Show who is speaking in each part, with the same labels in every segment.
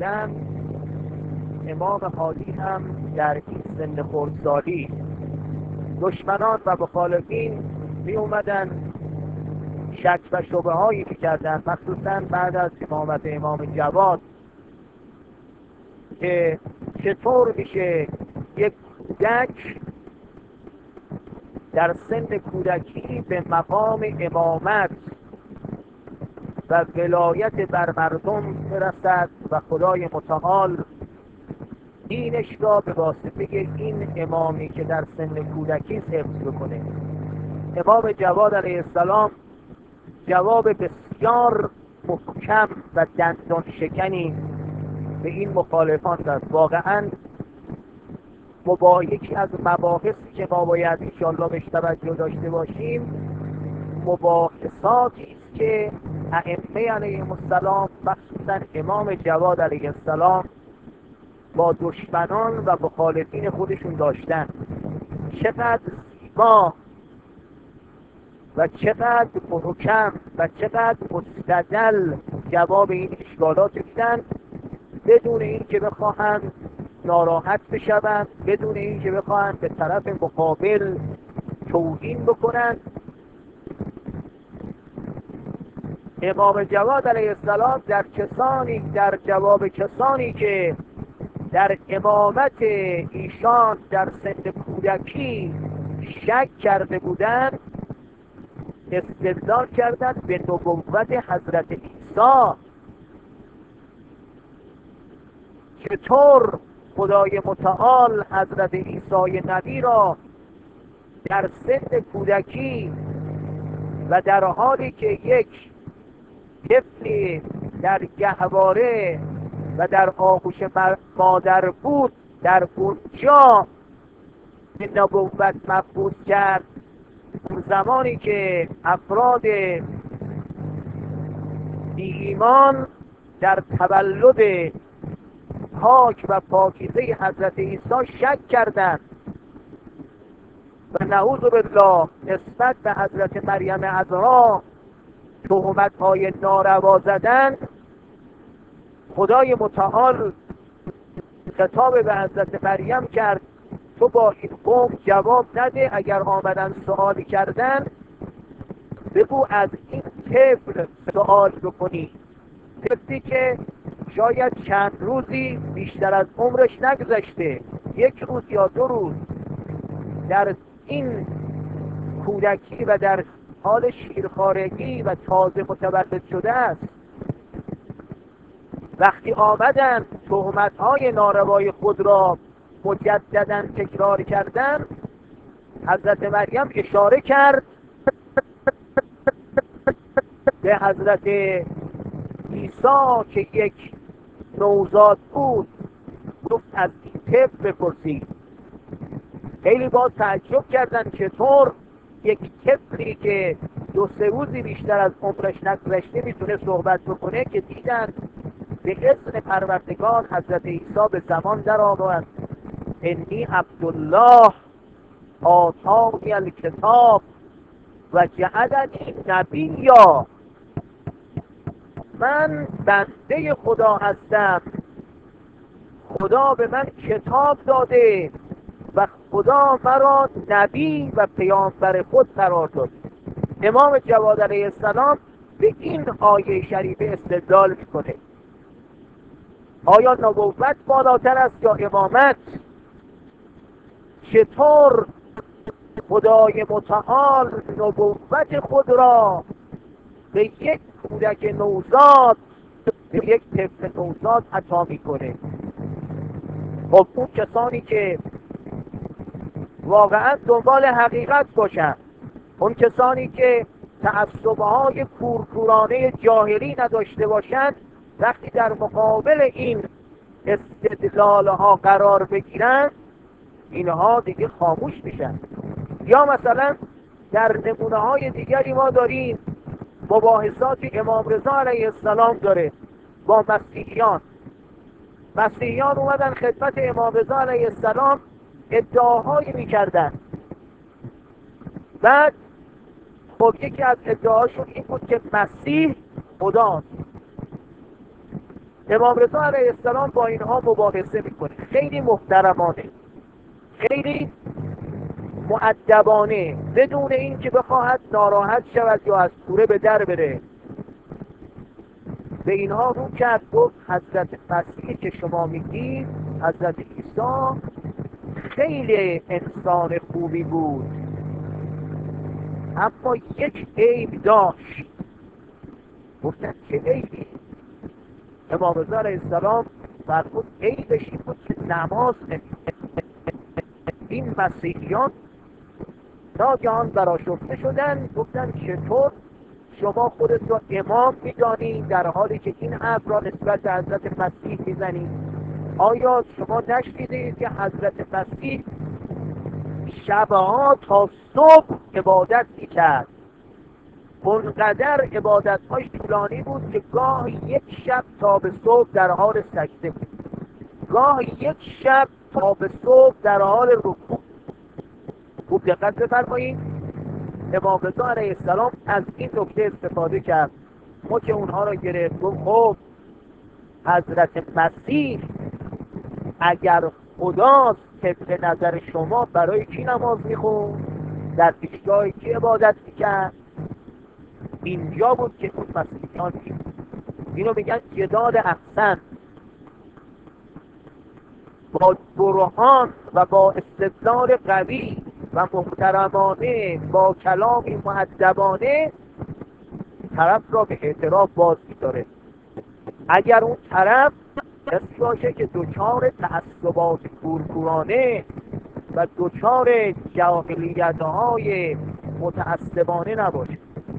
Speaker 1: بودن، امام عادی هم در این سن خردسالی دشمنان و مخالفین می اومدن شک و شبه هایی که کردن، مخصوصا بعد از امامت امام جواد، که چطور میشه یک کودک در سن کودکی به مقام امامت و ولایت بر مردم برسد و خدای متعال دینش را به واسطه این امامی که در سن کودکی حفظ بکنه. امام جواد علیه السلام جواب بسیار محکم و دندان شکنی به این مخالفان داد. واقعا یکی از مباحثی که ما باید انشاءالله بهش توجه داشته باشیم، مباحثاتی است که ائمه علیهم السلام مخصوصا امام جواد علیه السلام با دشمنان و مخالفین خودشون داشتن. چقدر زیبا و چقدر محکم و چقدر مستدل جواب این اشکالات دیدن، بدون این که بخواهند ناراحت بشوند، بدون این که بخواهند به طرف مقابل توهین بکنند. امام جواد علیه السلام در جواب کسانی که در امامت ایشان در سن کودکی شک کرده بودند، استدلال کردند به نبوت حضرت عیسی. چطور خدای متعال حضرت عیسی نبی را در سن کودکی و در حالی که یک طفلی در گهواره و در آغوش مادر بود، در اونجا به نبوت مبعوث کرد، زمانی که افراد بی ایمان در تولد پاک و پاکیزه حضرت عیسی شک کردند و نعوذ بالله نسبت به حضرت مریم عذرا تهمت‌های ناروا زدند، خدای متعال خطاب به حضرت مریم کرد تو با این قوم جواب نده، اگر آمدن سوالی کردن بگو از این طفل سوال بکنی، طفلی که شاید چند روزی بیشتر از عمرش نگذشته، یک روز یا 2 روز در این کودکی و در حال شیرخوارگی و تازه متولد شده است. وقتی آمدن تهمت‌های ناروای خود را مجدداً تکرار کردن، حضرت مریم اشاره کرد به حضرت عیسی که یک نوزاد بود، گفت از این طفل بپرسید. خیلی باز تعجب کردن چطور یک طفلی که 2-3 روزی بیشتر از عمرش نگذشته میتونه صحبت بکنه، که دیدن به اذن پروردگار حضرت عیسی به زمان در آمد انی عبدالله آتانی الکتاب و جعلنی نبیا، من بنده خدا هستم، خدا به من کتاب داده و خدا مرا نبی و پیامبر خود قرار داد. امام جواد علیه السلام به این آیه شریفه استدلال میکنه. آیا نبوت بالاتر است یا امامت؟ چطور خدای متعال نبوت خود را به یک کودک نوزاد، به یک طفل نوزاد عطا میکنه؟ خب اون کسانی که واقعا دنبال حقیقت باشن، اون کسانی که تعصب‌های کورکورانه جاهلی نداشته باشند، وقتی در مقابل این استدلال‌ها قرار بگیرن، اینها دیگه خاموش میشن. یا مثلا در نمونه‌های دیگری ما داریم مباحثات امام رضا علیه السلام داره با مسیحیان. مسیحیان اومدن خدمت امام رضا علیه السلام ادعاهایی میکردن. بعد خب یکی از ادعاشون این بود که مسیح خداست. امام رضا علیه السلام با اینها مباحثه میکنه، خیلی محترمانه، خیلی مؤدبانه، بدون اینکه بخواهد ناراحت شود یا از کوره به در بره. به اینها رو کرد، گفت حضرت مسیح که شما میگید، حضرت عیسی خیلی انسان خوبی بود، اما یک عیب داشت. گفتن چه عیبی؟ امام رضا علیه السلام فرمود عیبش این بود که نماز نمی‌خواند. این مسیحیان ناگهان برآشفته شدن، گفتن چطور شما خودت را امام می‌دانی در حالی که این حرف را نسبت به حضرت مسیح می‌زنی؟ آیا شما نشنیدید که حضرت مسیح شبها تا صبح عبادت می‌کرد؟ اونقدر عبادت‌هاش طولانی بود که گاه یک شب تا به صبح در حال سجده بود، گاه یک شب تا به صبح در حال رکوع. خوب دقت بفرمایید، امام رضا علیه السلام از این نکته استفاده کرد. ما که اونها را گرفت، گفت خب حضرت مسیح اگر خداست طبق نظر شما برای کی نماز میخوند؟ در پیشگاه کی عبادت میکرد؟ اینجا بود که اون مسیحیان اینو میگن جدال احسن، با برهان و با استدلال قوی و محترمانه، با کلامی مؤدبانه طرف را به اعتراف باز می‌داره. اگر اون طرف کسی باشه که دچار تعصبات کورکورانه و دچار جاهلیت‌های متعصبانه نباشه.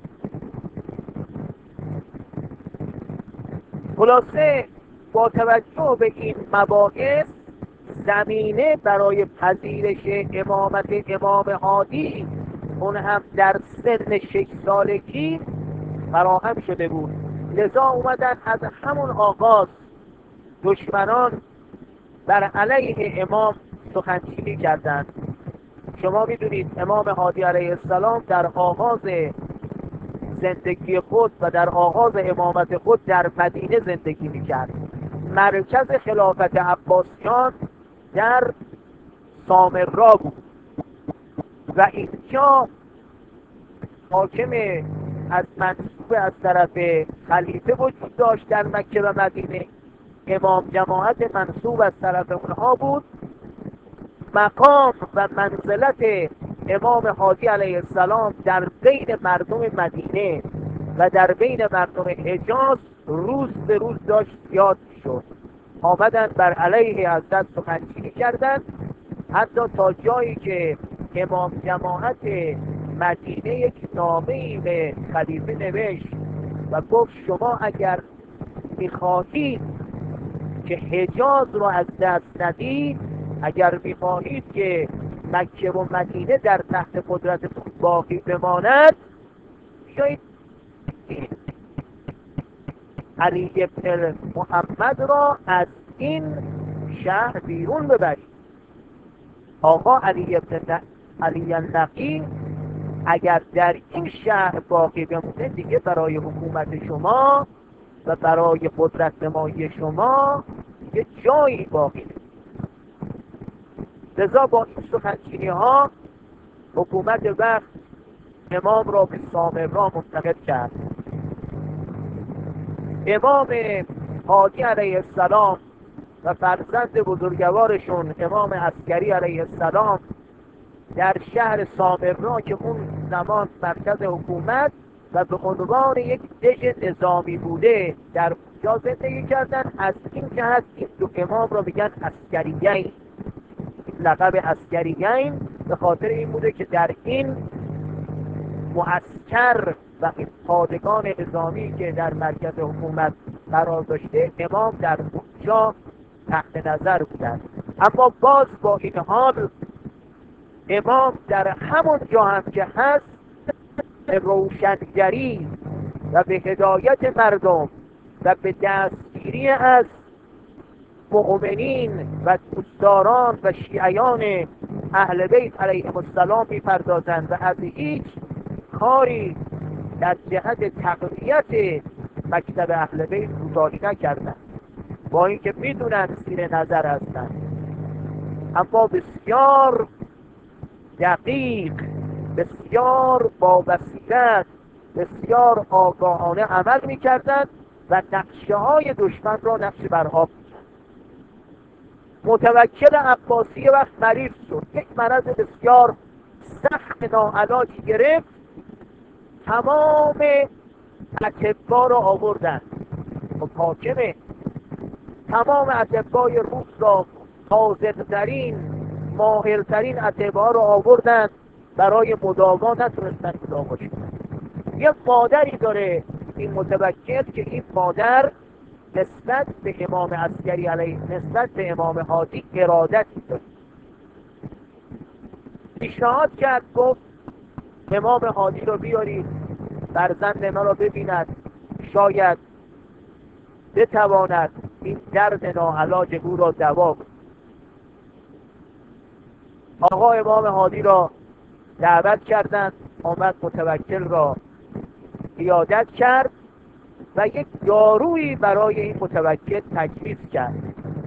Speaker 1: خلاصه با توجه به این مباحث زمینه برای پذیرش امامت امام هادی، اون هم در سن 6 سالگی فراهم شده بود. لذا اومدن از همون آغاز دشمنان بر علیه امام سخنچینی کردند. شما میدونید امام هادی علیه السلام در آغاز زندگی خود و در آغاز امامت خود در مدینه زندگی میکرد. مرکز خلافت عباسیان در سامرا بود و اینجا حاکم از منصوب از طرف خلیفه وجود داشت در مکه و مدینه، امام جماعت منصوب از طرف اونها بود. مقام و منزلت امام هادی علیه السلام در بین مردم مدینه و در بین مردم حجاز روز به روز داشت زیاد می‌شد. آمدن بر علیه حضرت سخنچینی کردند، حتی تا جایی که امام جماعت مدینه یک نامه‌ای به خلیفه نوشت و گفت شما اگر می‌خواهید که حجاز را از دست ندید، اگر می‌خواهید که مکه و مدینه در تحت قدرت باقی بماند، بیایید علی بن محمد را از این شهر بیرون ببرید. آقا علی النقی اگر در این شهر باقی بمونه، دیگه برای حکومت شما و برای قدرت نمایی شما دیگه جایی باقی نیست. لذا با این سخنچینی ها حکومت وقت امام را به سامرا منتقل کرد. امام هادی علیه السلام و فرزند بزرگوارشون امام عسکری علیه السلام در شهر سامرا که اون زمان مرکز حکومت و به عنوان یک دژ نظامی بوده در اونجا زندگی کردن. از این جهت این دو امام را میگن عسکریین. لقب عسکریین به خاطر این بوده که در این معسکر و این پادگان نظامی که در مرکز حکومت قرار داشته، امام در اونجا تحت نظر بودند. اما باز با این حال امام در همون جا هم که هست به روشنگری و به هدایت مردم و به دستگیری از مؤمنین و دوستداران و شیعیان اهل بیت علیهم السلام می‌پردازند و از هیچ کاری در جهت تقویت مکتب اهل بیت کوتاهی نکردند. با اینکه میدونن زیر نظر هستن، اما بسیار دقیق، بسیار با بصیرت، بسیار آگاهانه عمل میکردند و نقشه های دشمن را نقش بر آب میکرد. متوکل عباسی وقت مریض شد، یک مرض بسیار سخت ناعلاجی گرفت، تمام اطبا را آوردن. خب حاکمه، تمام اطبای روس را، حاذق‌ترین ماهرترین اطبا را آوردن، برای مداوا نتونستن مداوا کنن. یه مادری داره این متوکل که این مادر نسبت به امام عسکری علیه، نسبت به امام هادی ارادتی داره. پیشنهاد کرد، گفت امام هادی رو بیارید فرزند ما را ببیند، شاید بتواند این درد ناعلاج او را دوا کند. آقا امام هادی را دعوت کردند، آمد متوکل را عیادت کرد و یک دارویی برای این متوکل تجویز کرد.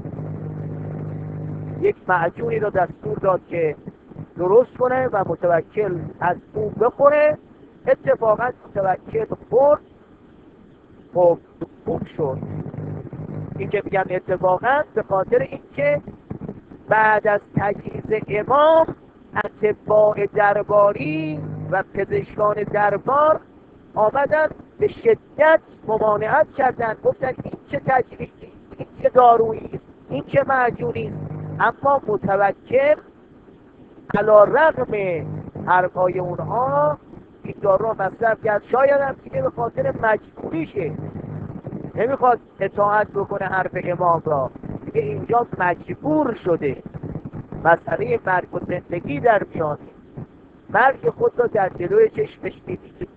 Speaker 1: یک معجونی را دستور داد که درست کنه و متوکل از اون بخوره. اتفاقا متوکل خورد، خب خوب شد. این که میگم اتفاقا به خاطر اینکه بعد از تجهیز امام اتباع درباری و پزشکان دربار آمدن به شدت ممانعت کردند، گفتن این چه تجهیزی، این چه دارویی، این چه معجونی. اما متوکل علی رغم حرفای اونها این دارو را مصرف کرد. شاید هم دیگه به خاطر مجبوریشه، نمیخواد اطاعت بکنه حرف امام را، دیگه اینجا مجبور شده، مسئله مرگ و زندگی در میان، مرگ خود را در جلوی چشمش دیدی.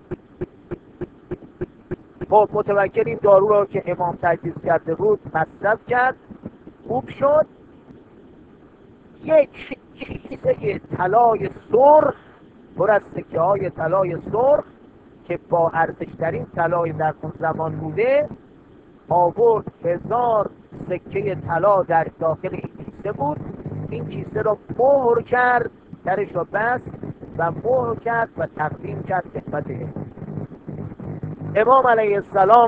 Speaker 1: خب متوکل این دارو را که امام تجویز کرده بود مصرف کرد، خوب شد. یک کیسه طلای سرخ پر از سکه های طلای سرخ که با ارزشترین طلای در اون زمان بوده آورد. 1000 سکه طلا در داخل این کیسه بود. این کیسه را مهر کرد، درش را بست و مهر کرد و تقدیم کرد خدمت امام علیه السلام.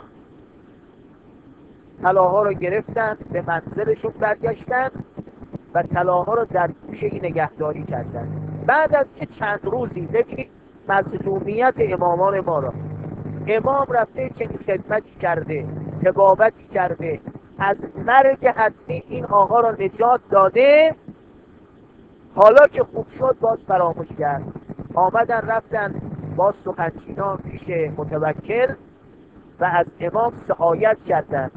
Speaker 1: طلاها را گرفتند، به منزلشون برگشتند و طلاها را در گوشه‌ای نگهداری کردند. بعد از چند روزی، ببینید مظلومیت امامان ما را، امام رفته چنین خدمتی کرده، طبابتی کرده، از مرگ حتمی این آقا را نجات داده، حالا که خوب شد باز فراموش کرد. آمدن رفتن باز سخنچینان پیش متوکل و از امام سعایت کردند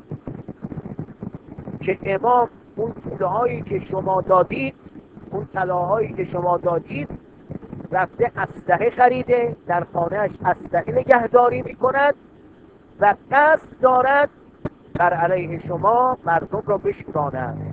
Speaker 1: که امام اون طلاهایی که شما دادید، اون طلاهایی که شما دادید، رفته اسلحه خریده، در خانهش اسلحه نگهداری میکند و قصد دارد بر علیه شما مردم را بشوراند.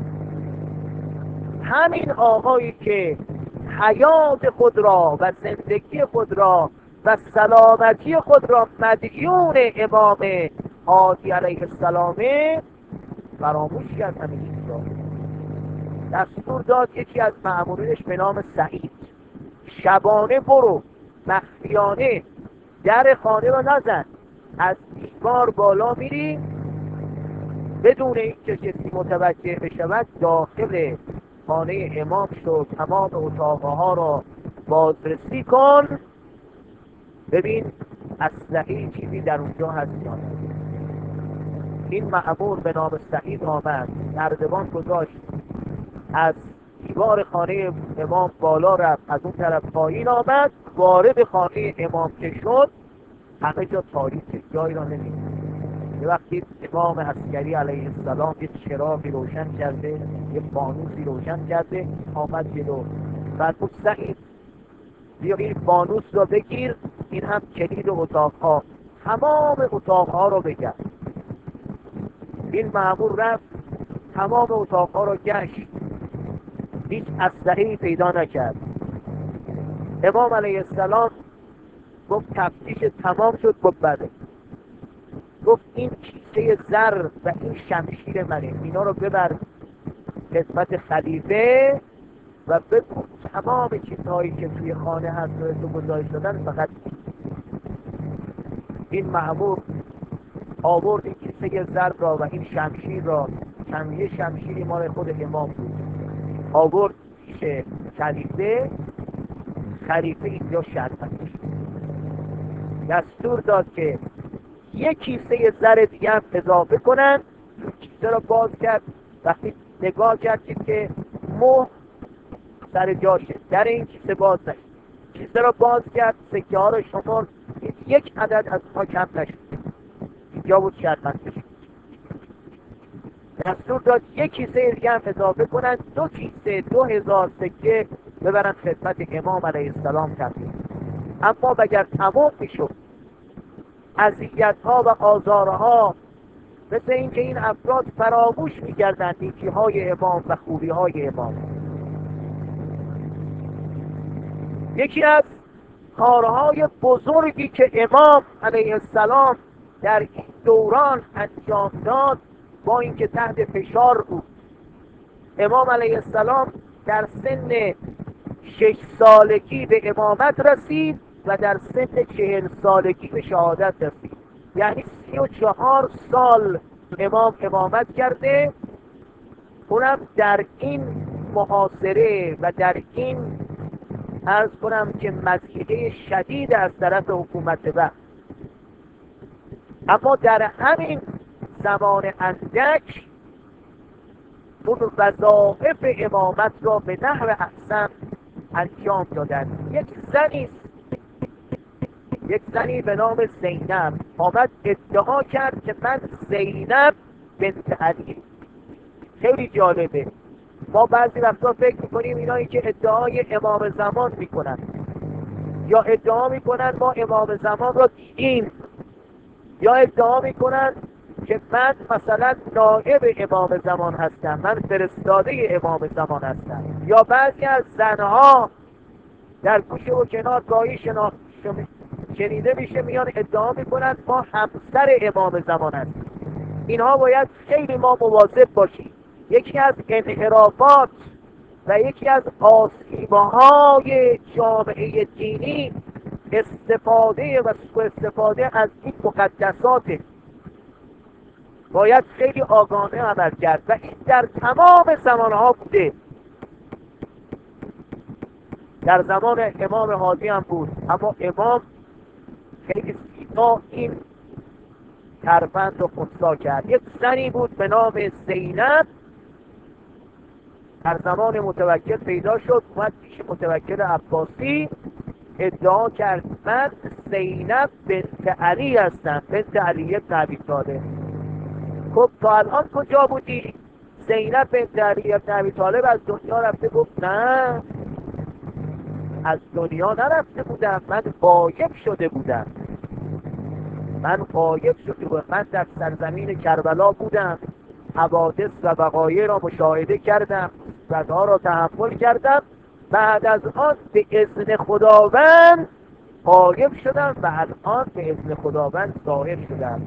Speaker 1: همین آقایی که حیات خود را و زندگی خود را و سلامتی خود را مدیون امام هادی علیه السلام فراموش کرد. همین چیزا دستور داد یکی از مأمورینش به نام سعید، شبانه برو مخفیانه در خانه را نزن، از دیوار بالا میری بدون اینکه کسی متوجه بشود، داخل خانه امام شو، تمام اتاقها را بازرسی کن، ببین اسلحه چیزی در اونجا هست یا نه. این مأمور به نام سعید آمد، نردبان گذاشت، از دیوار خانه امام بالا رفت، از اون طرف پایین آمد، وارد خانه امام که شد همه جا تاریک، جایی را نمی‌دید. یه وقتی امام عسکری علیه السلام یک چراغی روشن کرده، یک فانوسی روشن کرده، آمد جلو، بعد گفت سعید بیا این فانوس را بگیر، این هم کلید اتاقها، تمام اتاقها را بگرد. این مأمور رفت تمام اتاقها را گشت، هیچ اسلحه‌ای پیدا نکرد. امام علیه السلام گفت تفتیش تمام شد؟ گفت بله. گفت این کیسه زر و این شمشیر منه، اینا رو ببر خدمت خلیفه و بگو تمام چیزهایی که توی خانه هست و تو گذاشت دادن فقط این مأمور آورد این کیسه زر را و این شمشیر را، یه شمشیری مال خود امام بود، آورد پیش خلیفه. خلیفه اینجا شرمنده شد، دستور داد که یک کیسه زر دیگه هم اضافه کنن. کیسه را باز کرد، وقتی نگاه کردیم که مهر سر جاشه، در این کیسه باز نشد. کیسه را باز کرد، سکه ها را شمرد، یک عدد از ما کم نشد. اینجا بود شرمنده شد. دستور داد یک کیسه دیگه هم اضافه کنن، 2 کیسه 2000 سکه ببرن خدمت امام علیه السلام تبریک. اما اگر تمام میشد اذیت‌ها و آزارها، مثل اینکه این افراد فراموش می‌کردند نیکی‌های امام و خوبی‌های امام. یکی از کارهای بزرگی که امام علیه السلام در این دوران انجام داد، با اینکه تحت فشار بود، امام علیه السلام در سن 6 سالگی به امامت رسید و در سن 40 سالگی به شهادت رسید. یعنی 34 سال امام امامت کرده، اونم در این محاصره و در این عرض کنم که مضیقه شدید از طرف حکومت وقت. اما در همین زمان اندک اون وظایف امامت را به نحو احسن انجام دادن. یک زنی به نام زینب آمد ادعا کرد که من زینب بنت علی. خیلی جالبه، ما بعضی وقتا فکر میکنیم اینایی که ادعای امام زمان میکنن یا ادعا میکنن ما امام زمان را دیدیم، یا ادعا میکنن که من مثلا نائب امام زمان هستم، من فرستاده امام زمان هستم، یا بعضی از زنها در گوشه و کنار گاهی شنیده میشه میان ادعا میکنن ما همسر امام زمان هستیم. اینها باید خیلی ما مواظب باشیم. یکی از انحرافات و یکی از آسیب‌های جامعه دینی استفاده و سوء استفاده از این مقدسات. باید خیلی آگاهانه عمل کرد و این در تمام زمانها بوده. در زمان امام هادی هم بود، اما امام خیلی سیما این ترفند و خونسا کرد. یک زنی بود به نام زینب، در زمان متوکل پیدا شد، اومد پیش متوکل عباسی ادعا کرد من زینب بنت علی هستم، بنت علی بن ابی طالب. خب تا الان کجا بودی؟ زینب بنت علی بن ابی طالب از دنیا رفته. گفت نه، از دنیا نرفته بودم، من غایب شده بودم. من در سرزمین کربلا بودم، حوادث و وقایع را مشاهده کردم، صدها را تحمل کردم، بعد از آن به اذن خداوند غایب شدم و الان به اذن خداوند ظاهر شدم.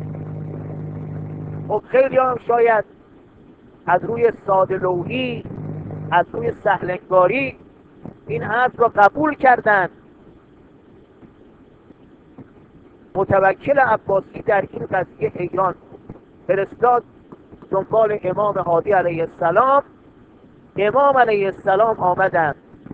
Speaker 1: خب خیلی هم شاید از روی ساده لوحی، از روی سهلنگاری این حرف را قبول کردند. متوکل عباسی در این قضیه حیران فرستاد دنبال امام هادی علیه السلام. امام علیه السلام آمدند،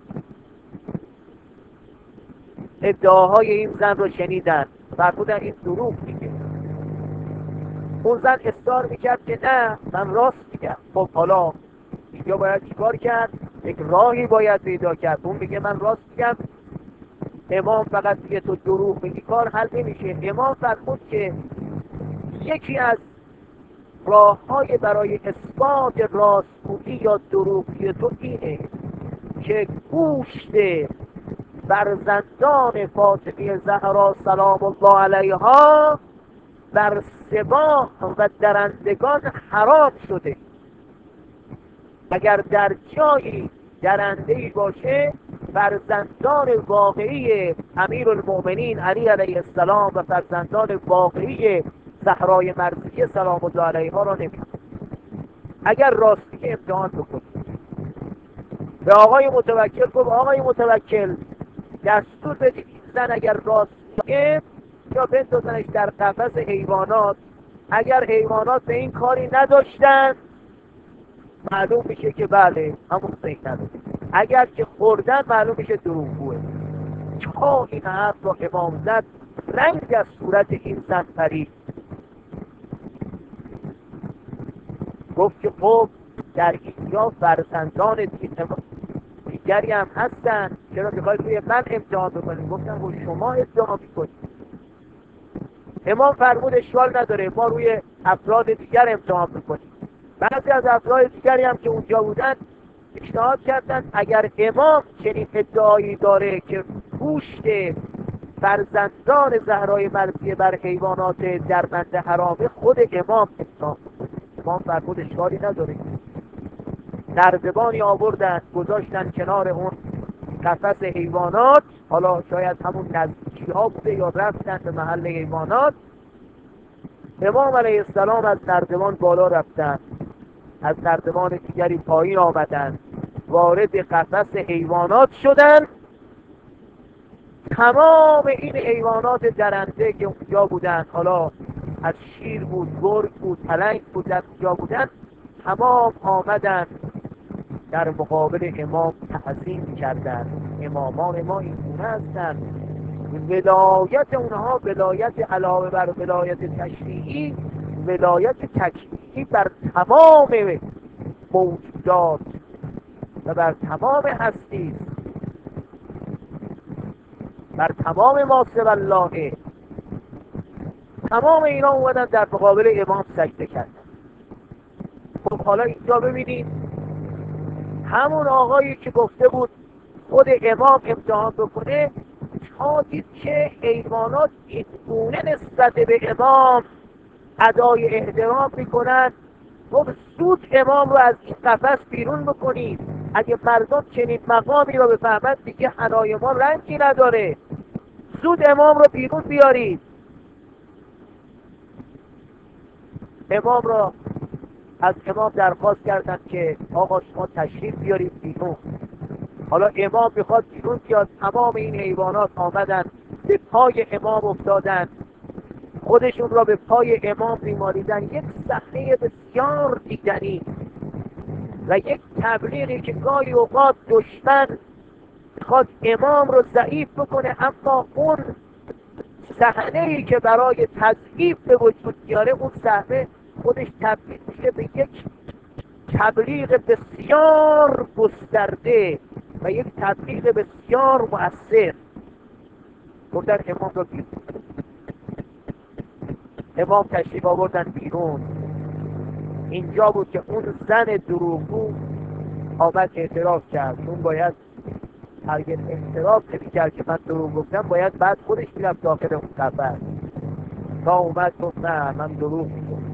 Speaker 1: ادعاهای این زن رو شنیدن، فرمودن این دروغ میگه. اون زن اصرار میکرد که نه من راست میگم. خب حالا اینجا باید چیکار کرد؟ یک راهی باید پیدا کرد. اون میگه من راست میگم، امام فقط میگه تو دروغ میگی، کار حل نمیشه. امام فرمود که یکی از راه‌های برای اثبات راستگویی یا دروغی تو اینه که گوشت فرزندان فاطمه زهرا سلام الله علیها بر سباع و درندگان حرام شده. اگر در جایی درنده‌ای باشه، فرزندان واقعی امیرالمؤمنین علی علیه السلام و فرزندان واقعی زهرای مرضیه سلام الله علیها را نمی‌کنید. اگر راستی امتحان بکنید. به آقای متوکل گفت آقای متوکل دستور بدید این زن اگر راسته یا بندازنش در قفس حیوانات، اگر حیوانات به این کاری نداشتن معلوم میشه که بله همون صحیح نداشت، اگر که خوردن معلوم میشه دروغگوه. تا این حرف را امام زد رنگ از صورت این زن پرید. گفت که خب در اینجا فرزندان دیگری هم هستن، چرا میخواید روی من امتحان بکنید؟ گفتن خب شما امتحان میکنید. امام فرمود اشکال نداره ما روی افراد دیگر امتحان میکنیم. بعضی از افراد دیگری هم که اونجا بودن پیشنهاد کردن اگر امام چنین ادعایی داره که گوشت فرزندان زهرای مرضیه بر حیوانات درمنده حرامه، خود امام امتحان کنه. امام فرمود اشکالی نداره. نردبانی آوردن گذاشتن کنار اون قفس حیوانات، حالا شاید همون نزدیکی ها بوده یا رفتن به محل حیوانات. امام علیه السلام از نردبان بالا رفتن، از نردبان دیگری پایین آمدن، وارد قفس حیوانات شدن. تمام این حیوانات درنده که اونجا بودن، حالا از شیر بود، گرگ بود، پلنگ بود، در اونجا بودن، تمام آمدن در مقابل امام تعظیم کردن. امامان ما این گونه هستند. ولایت اونها ولایت علاوه بر ولایت تشریعی، ولایت تکلیفی بر تمام موجودات و بر تمام هستی، بر تمام ما سوی الله. تمام اینا اومدن در مقابل امام سجده کردن. خب حالا اینجا ببینید همون آقایی که گفته بود خود امام امتحان بکنه، تا دید که حیوانات این گونه نسبت به امام ادای احترام میکنن، خب زود امام رو از این قفس بیرون بکنید. اگه مردم چنین مقامی رو بفهمند دیگه حنای ما رنگی نداره، زود امام رو بیرون بیارید. امام را از امام درخواست کردن که آقا شما تشریف بیارید بیرون. حالا امام میخواد بیرون بیاد، تمام این حیوانات آمدن به پای امام افتادن، خودشون را به پای امام بیماریدن. یک صحنه بسیار دیدنی و یک تبلیغی که گاهی اوقات دشمن میخواد امام رو ضعیف بکنه، اما اون صحنه‌ای که برای تضعیف به وجود میاره، اون صحنه خودش تبدیل میشه به یک تبلیغ بسیار گسترده و یک تبلیغ بسیار مؤثر. گفتن امام رو بیرون. امام تشریف آوردن بیرون. اینجا بود که اون زن دروغگو آمد اعتراف کرد. اون باید اگر اعتراف نمی‌کرد که من دروغ گفتم، باید بعد خودش میرفت داخل اون قفس. تا اومد گفت نه من دروغ میگم.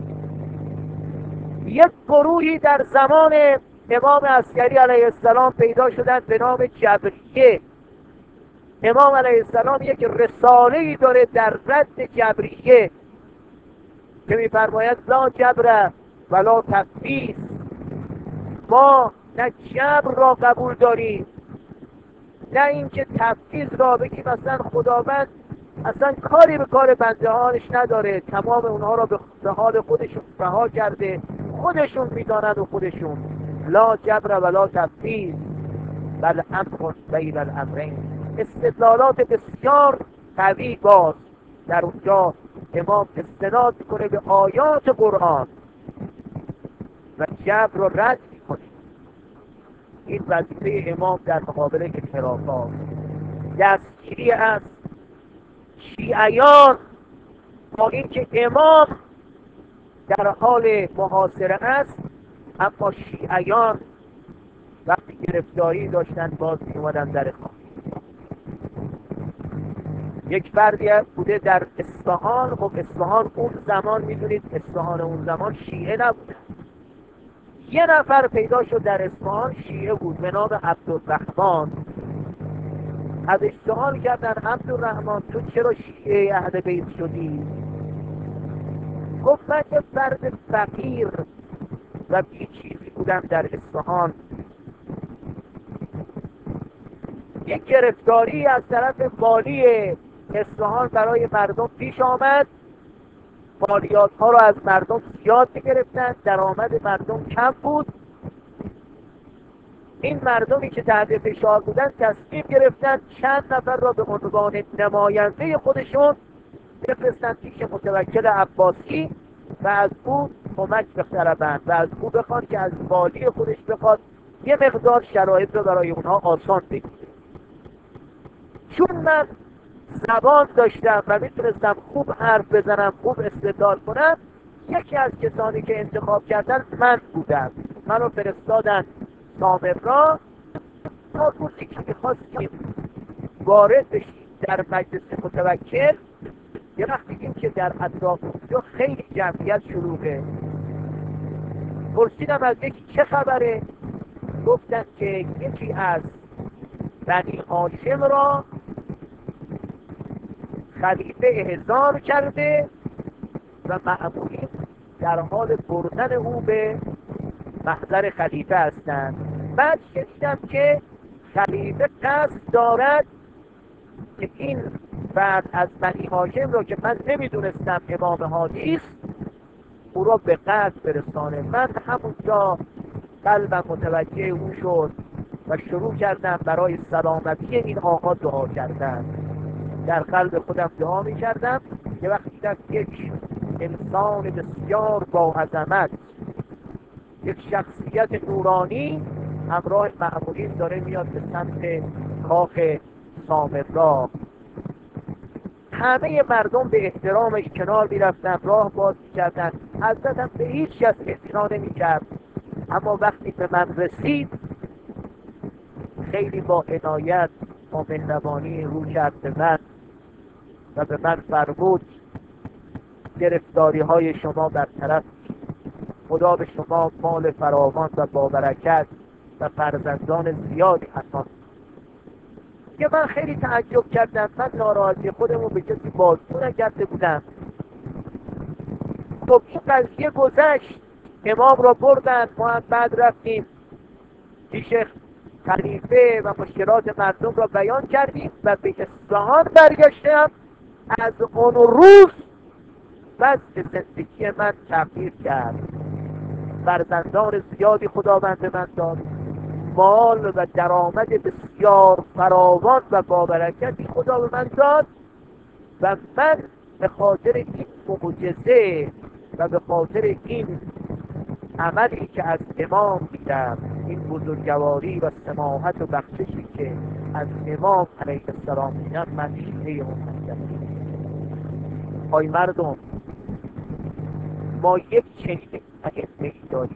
Speaker 1: یک گروهی در زمان امام عسکری علیه السلام پیدا شدند به نام جبریه. امام علیه السلام یک رساله‌ای داره در رد جبریه که می‌فرماید لا جبر ولا تفویض. ما نه جبر را قبول داریم نه اینکه تفویض را بگیم مثلا خداوند اصلا کاری به کار بنده هاش نداره، تمام اونها را به حال خودشون رها کرده، خودشون میدانند و خودشون. لا جبر ولا تفویض بل امر بین الامرین. استدلالات بسیار قوی باز در اونجا امام استناد میکنه به آیات قرآن و جبر رو رد میکنه. این وظیفه امام در مقابل انحرافات. دستگیری از شیعیان با اینکه امام در حال محاصره است، اما شیعیان وقتی گرفتاری داشتن باز می اومدن در خانه. یک فردی بوده در اصفهان. خب اصفهان اون زمان میدونید اصفهان اون زمان شیعه نبوده. یه نفر پیدا شد در اصفهان شیعه بود به نام عبدالرحمن. ازش سوال کردن عبدالرحمن تو چرا شیعه اهل بیت شدی؟ گفت من یه فرد فقیر و بی چیزی بودم در اصفهان. یک گرفتاری از طرف والی اصفهان برای مردم پیش آمد. مالیات ها را از مردم زیاد می‌گرفتند، درآمد مردم کم بود. این مردمی که تحت فشار بودند تصمیم گرفتند چند نفر را به عنوان نماینده خودشون بفرستند پیش متوکل عباسی و از او کمک بطلبند و از او بخوان که از والی خودش بخواد یه مقدار شرایط رو برای اونها آسان بگیره. چون من زبان داشتم و میتونستم خوب حرف بزنم، خوب استدلال کنم، یکی از کسانی که انتخاب کردن من بودم. منو فرستادن سامرا تا روزی که میخواستیم وارد بشیم در مجلس متوکل. یه وقت دیدیم که در اطراف اونجا خیلی جمعیت شلوغه. پرسیدم از یکی چه خبره؟ گفتن که یکی از بنی هاشم را خلیفه احضار کرده و مأمورین در حال بردن او به محضر خلیفه هستند. بعد شنیدم که خلیفه قصد دارد که این فرد از بنی هاشم را که من نمیدونستم امام هادی است او را به قتل برسانه. من همونجا قلبم متوجه او شد و شروع کردم برای سلامتی این آقا دعا کردن. در قلب خودم دعا می کردم که وقتی دیدم یک انسان بسیار با عظمت، یک شخصیت نورانی همراه مأمورین داره میاد به سمت کاخ سامرا، همه مردم به احترامش کنار میرفتن، راه باز میکردن، حضرتم به هیچ کس اعتنا نمیکرد. اما وقتی به من رسید خیلی با عنایت، با مهربانی رو کرد به من و به من فرمود گرفتاری های شما برطرف، خدا به شما مال فراوان و با برکت و فرزندان زیادی عطا. که من خیلی تعجب کردم. من ناراحتی خودمو به کسی بازگو نکرده بودم. خب این قضیه گذشت، امام را بردن، ما هم بعد رفتیم پیش خلیفه و مشکلات مردم را بیان کردیم و به اصفهان برگشتم. از اون روز وضع زندگی من تغییر کرد. فرزندان زیادی خداوند به من داد، مال و درآمد بسیار فراوان و بابرکتی خدا به من داد و من به خاطر این معجزه و به خاطر این عملی که از امام دیدم، این بزرگواری و سماحت و بخششی که از امام علیه السلام دیدم، من شیعه اون هستم. ای مردم، ما یک چنین ائمه‌ای داریم.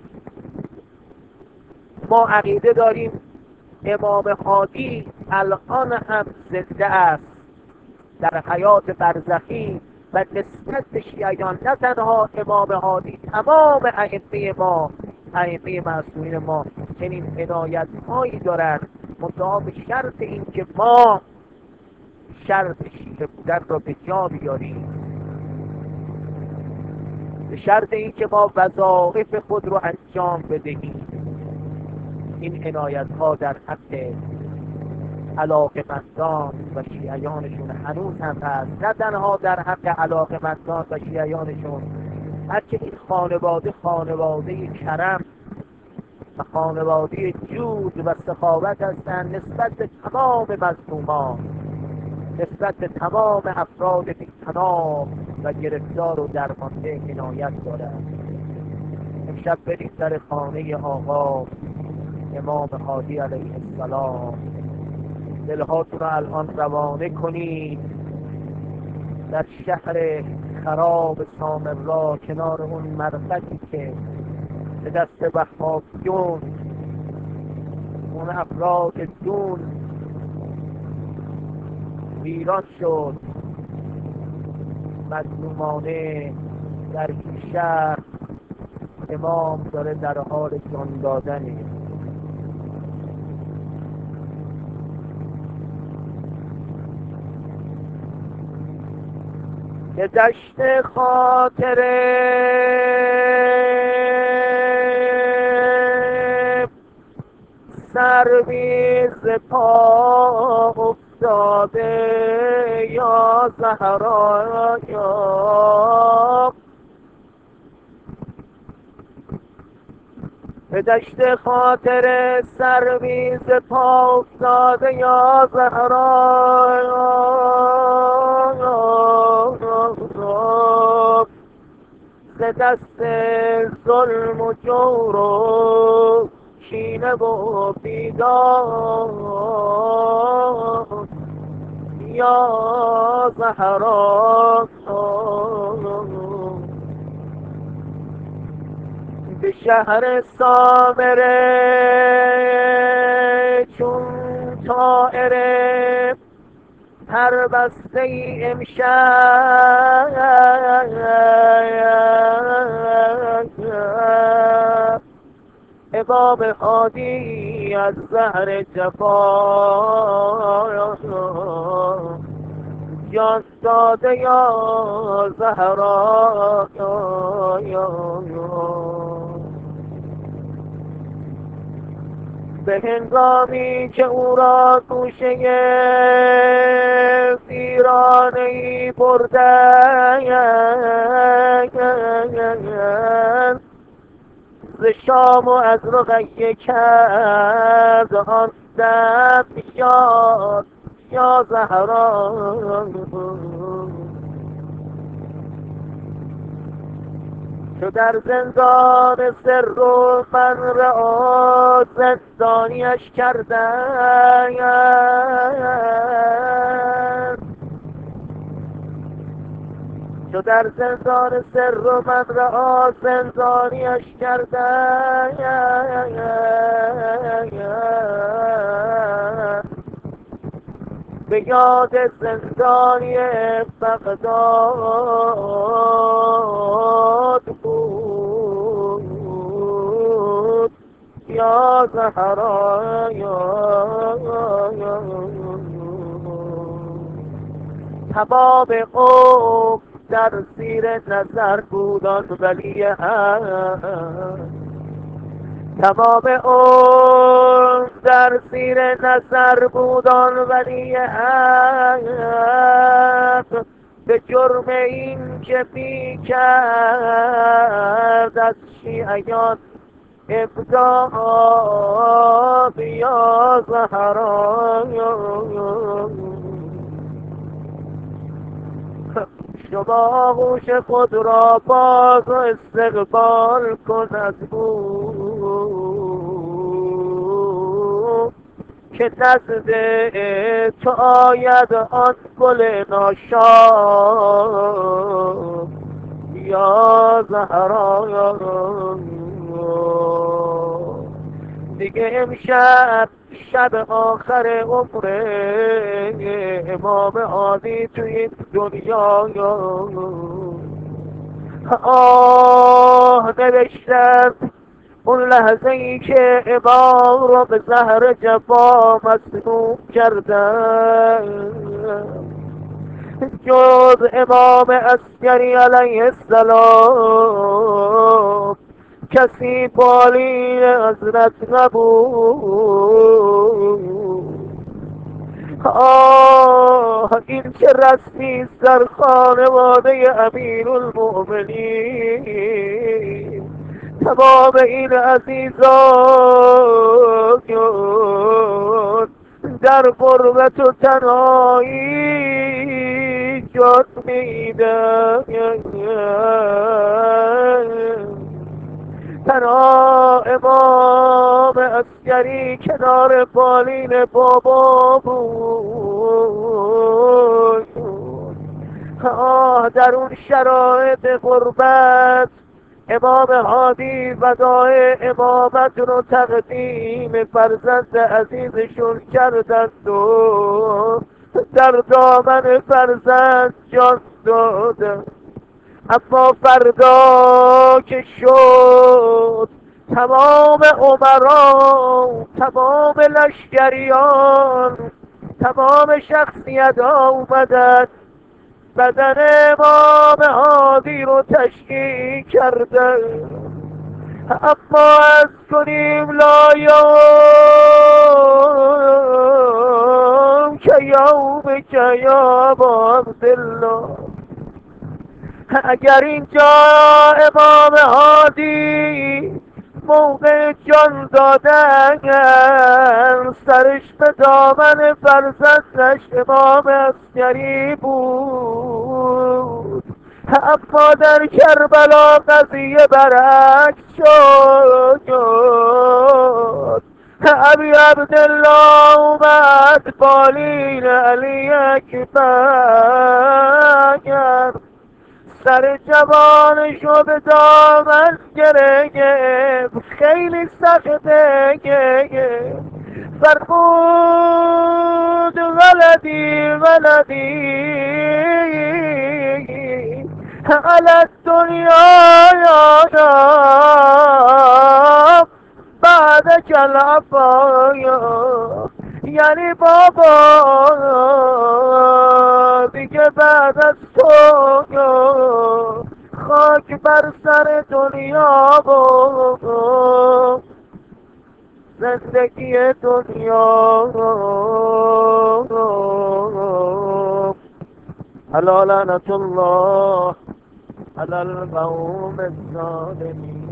Speaker 1: ما عقیده داریم امام هادی الان هم زنده است در حیات برزخی و نسبت به شیعیان نه تنها امام هادی، تمام ائمه ما، ائمه معصومین ما چنین عنایت هایی دارند، منتها به شرط این که ما شرط شیعه بودن را به جا بیاریم، به شرط این که ما وظایف خود رو انجام بدهیم. این عنایت ها در حق علاقمندان و شیعیانشون هنوز هم هست، نه تنها در حق علاقمندان و شیعیانشون، بلکه این خانواده خانواده کرم و خانواده جود و سخاوت هستند نسبت به تمام مظلومان، نسبت به تمام افراد بی‌پناه و گرفتار و درمانده عنایت دارند. امشب برید در خانه آقا امام هادی علیه السلام، دلهاتون رو الان روانه کنید در شهر خراب سامرا، کنار اون مرقدی که به دست وهابیون، اون افراد دون ویران شد. مظلومانه در این شهر امام داره در حال جان دادنه. که دشت خاطره سرویز پا افتاده یا زهرا یا به دشت خاطر سرویز پا افتاده یا زهرا ز دست ظلم و جور و کینه و بیداد یا زهرا به شهر سامره چون طائره پر بسته ای امشب امام هادی از زهر جفا جان داده یا زهرا به هنگامی که او را گوشه ویرانه‌ای بردند ز شام و از رقیه کرد آن دم یاد یا زهرا چو در زندان سر و من رعا زندانیش کردند چو در زندان سر و من رعا زندانیش کردند به یاد زندانی بغداد بود یا زهرا تمام عمر در زیر نظر بود آن ولی حق تمام عمر در زیر نظر بود آن ولی حق به جرم این که بی کرد از شیعیان ابداع یا زهرا شما آغوش خود را باز و استقبال کن از او که نزد تو آید آن گل ناشاد یا زهرا دیگه امشب شب آخر عمر امام هادی تو این دنیا نوشتم اون لحظه ای که امام را به زهر جفا مسموم کردن جز امام عسکری علیه السلام کسی بالین حضرت نبود این که رسمی در خانواده امیرالمؤمنین تمام این عزیزان در غربت و تنهایی جان میدن تنها امام عسکری کنار بالین بابا بود در اون شرایط غربت امام هادی وداع امامت رو تقدیم فرزند عزیزشون کردند و در دامن فرزند جان دادند اما فردا که شد تمام عمرا تمام لشکریان تمام شخصیت ها اومدن بدن امام هادی رو تشکیل کرده، اما از کنیم لایام که یوم که یا با عبدالله. اگر اینجا امام هادی موقع جان دادن سرش به دامن فرزندش امام عسکری بود، اما در کربلا قضیه برعکس شد. ابی عبدالله اومد بالین علی اکبر، سر جوانشو به دامن گرفت، خیلی سخته فرمود ولدی ولدی على الدنیا بعد العفایا، یعنی بابا دیگه بعد از تو خاک بر سر دنیا و زندگی دنیا. الا لعنة الله على القوم الظالمين.